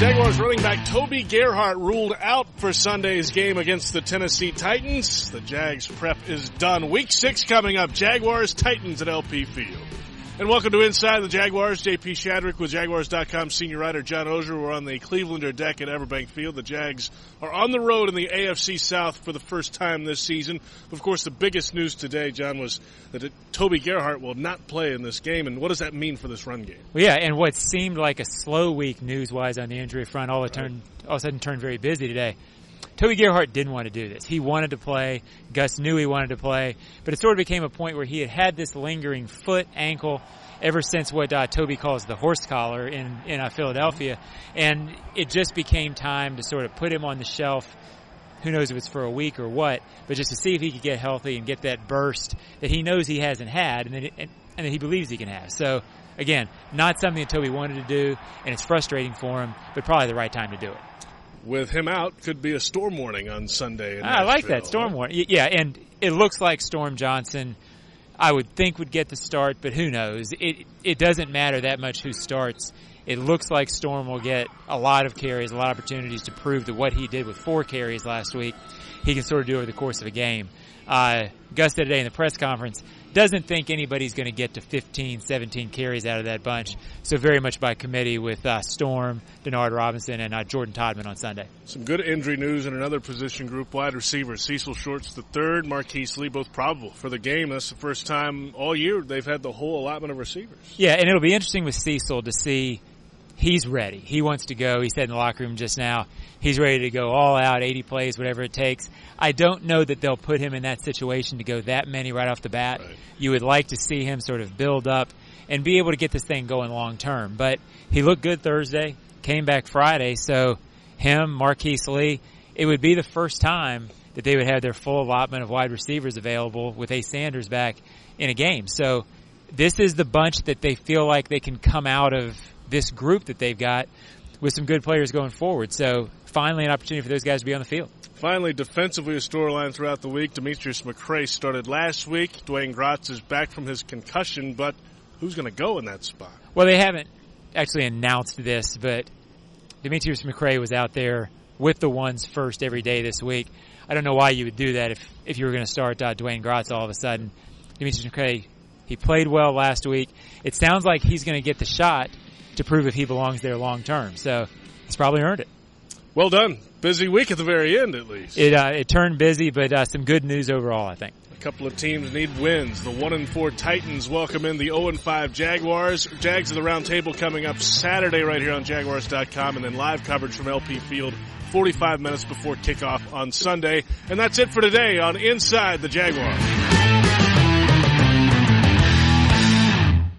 Jaguars running back Toby Gerhart ruled out for Sunday's game against the Tennessee Titans. The Jags prep is done. Week 6 coming up. Jaguars, Titans at LP Field. And welcome to Inside the Jaguars. JP Shadrick with Jaguars.com senior writer John Oehser. We're on the Clevelander deck at Everbank Field. The Jags are on the road in the AFC South for the first time this season. Of course, the biggest news today, John, was that Toby Gerhart will not play in this game. And what does that mean for this run game? Well, yeah, and what seemed like a slow week news-wise on the injury front all of a sudden turned very busy today. Toby Gerhart didn't want to do this. He wanted to play. Gus knew he wanted to play. But it sort of became a point where he had this lingering foot, ankle, ever since what Toby calls the horse collar in Philadelphia. And it just became time to sort of put him on the shelf. Who knows if it's for a week or what, but just to see if he could get healthy and get that burst that he knows he hasn't had and that he believes he can have. So, again, not something that Toby wanted to do, and it's frustrating for him, but probably the right time to do it. With him out, could be a storm warning on Sunday. I like that, storm warning. Yeah, and it looks like Storm Johnson, I would think, would get the start, but who knows? It doesn't matter that much who starts. It looks like Storm will get a lot of carries, a lot of opportunities to prove that what he did with 4 carries last week, he can sort of do over the course of a game. Gus said today in the press conference, doesn't think anybody's going to get to 15, 17 carries out of that bunch. So very much by committee with Storm, Denard Robinson, and Jordan Todman on Sunday. Some good injury news in another position group, wide receivers. Cecil Shorts III, Marquise Lee, both probable for the game. That's the first time all year they've had the whole allotment of receivers. Yeah, and it'll be interesting with Cecil to see he's ready. He wants to go. He said in the locker room just now, he's ready to go all out, 80 plays, whatever it takes. I don't know that they'll put him in that situation to go that many right off the bat. Right. You would like to see him sort of build up and be able to get this thing going long term. But he looked good Thursday, came back Friday, so him, Marquise Lee, it would be the first time that they would have their full allotment of wide receivers available with Ace Sanders back in a game. So this is the bunch that they feel like they can come out of this group that they've got with some good players going forward. So finally an opportunity for those guys to be on the field. Finally, defensively, a storyline throughout the week. Demetrius McCray started last week. Dwayne Gratz is back from his concussion, but who's going to go in that spot? Well, they haven't actually announced this, but Demetrius McCray was out there with the ones first every day this week. I don't know why you would do that if you were going to start Dwayne Gratz all of a sudden. Demetrius McCray, he played well last week. It sounds like he's going to get the shot to prove if he belongs there long term. So he's probably earned it. Well done. Busy week at the very end, at least. It turned busy, but some good news overall, I think. A couple of teams need wins. The 1-4 Titans welcome in the 0-5 Jaguars. Jags at the round table coming up Saturday right here on Jaguars.com, and then live coverage from LP Field 45 minutes before kickoff on Sunday. And that's it for today on Inside the Jaguars.